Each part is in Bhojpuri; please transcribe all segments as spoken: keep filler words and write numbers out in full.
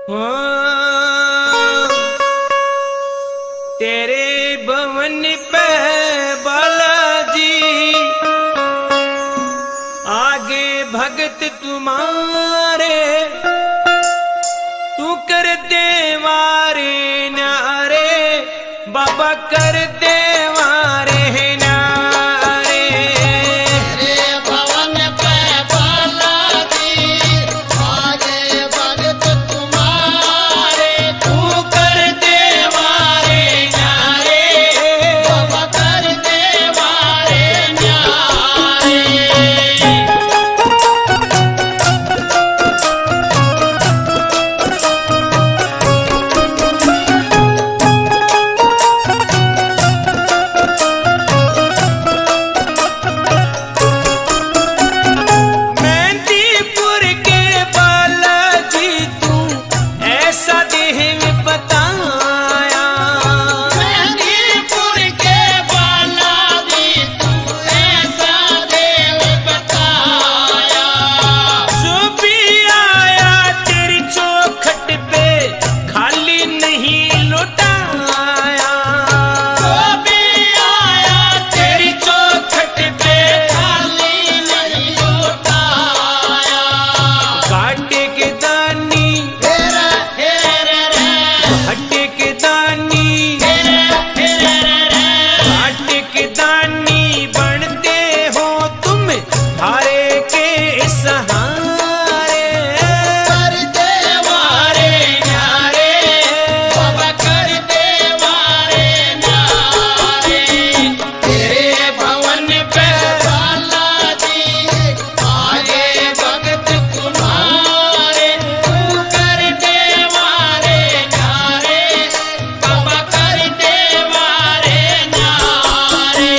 तेरे भवन पे बालाजी आगे भगत तुम्हारे, तू कर दे मारे नारे बाबा, कर दे मारे नारे। तेरे भवन पे बालाजी आगे भगत तुम्हारे, तू कर दे मारे नारे बाबा कर दे मारे न्यारे। मेहंदीपुर के बालाजी तू ऐसा देह में बताया, मेहंदीपुर के बालाजी तू ऐसा देव बताया, जो भी आया तेरी चौखट पे खाली नहीं लौटाया। जो भी आया तेरी चौखट पे खाली नहीं लौटाया। काटे के दानी हेरा हेरा रे, हट्टे के दानी, हेरा हेरा रे, काटे के दानी बनते हो तुम हारे के सहारे। कर दे मारे न्यारे बाबा, कर दे मारे न्यारे। तेरे भवन पे बालाजी आगे भगत तुम्हारे, तू कर दे मारे न्यारे बाबा, कर दे मारे न्यारे।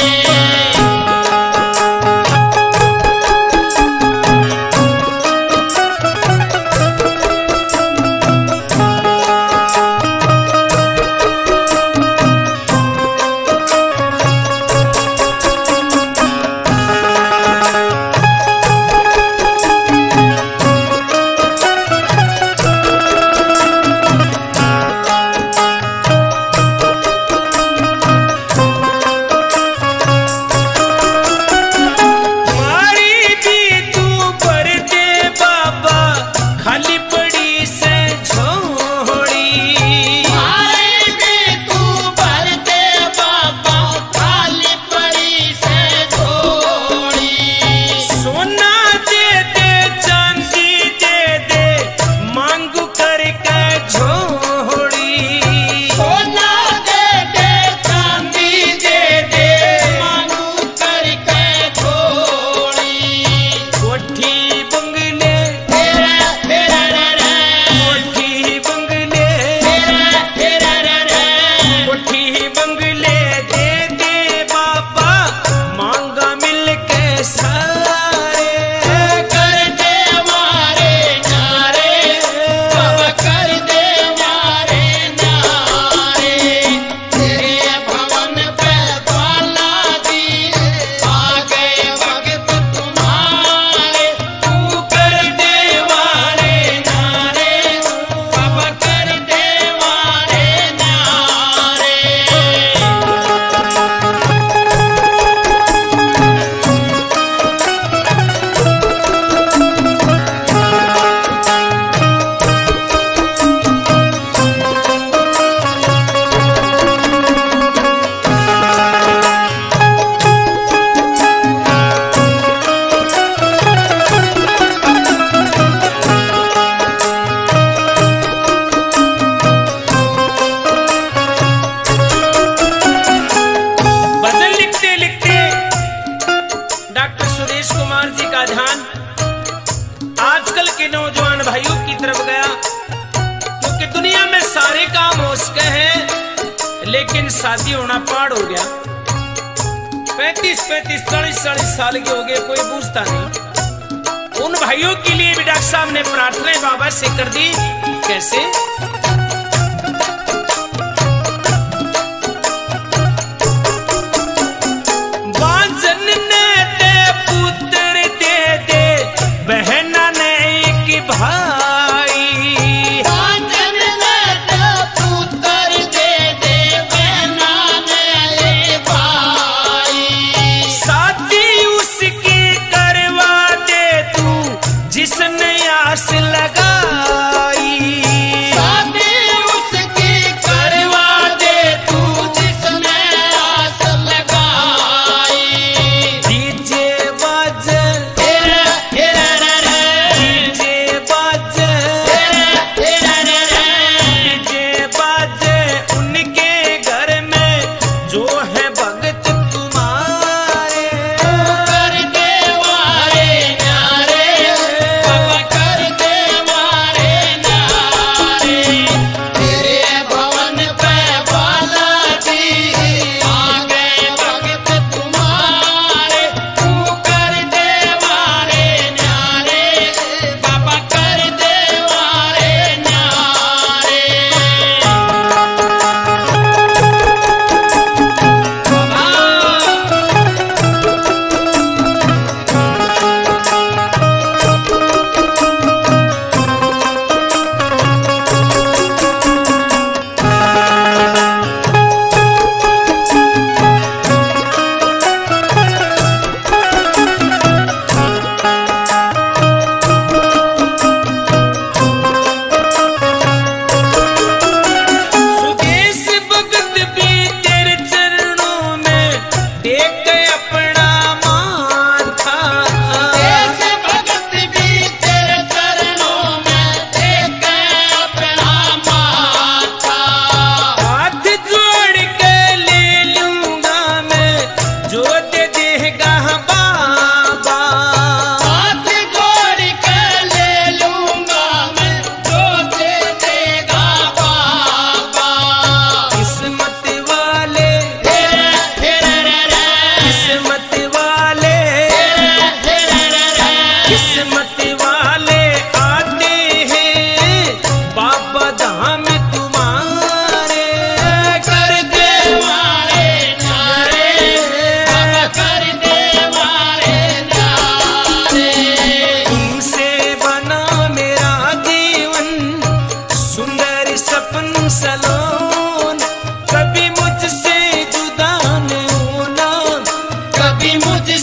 मारी भी तू पर दे बाबा, खाली पड़ी से झोड़ी। मारे भी तू भर दे बाबा, खाली पड़ी से थोड़ी। सोना दे दे चांदी दे दे मांगू करके झोड़ी। सोना दे दे चांदी दे दे मांगू करके थोड़ी। कोठी बंगले, हेरा हेरा रे रे, कोठी बंगले, हेरा हेरा रे रे, कोठी बंगले दे दे बाबा, मांगा मिल के सारे। कर दे मारे न्यारे बाबा, कर दे मारे न्यारे। तेरे भवन पे बालाजी आगे भगत तुम्हारे, तू कर दे मारे न्यारे बाबा, कर दे मारे न्यारे। भजन लिखते लिखते डॉक्टर सुरेश कुमार जी का ध्यान आजकल के नौजवान भाइयों की तरफ गया, क्योंकि दुनिया में सारे काम हो सके हैं लेकिन शादी होना पाड़ हो गया। पैंतीस पैंतीस चालीस चालीस साल के हो गए, कोई पूछता नहीं। उन भाइयों के लिए भी डॉक्टर साहब ने प्रार्थनाएं बाबा से कर दी। कैसे? बांझन ने दे पुत्र दे दे, बहना ने एक भाई। बांझन कभी मुझसे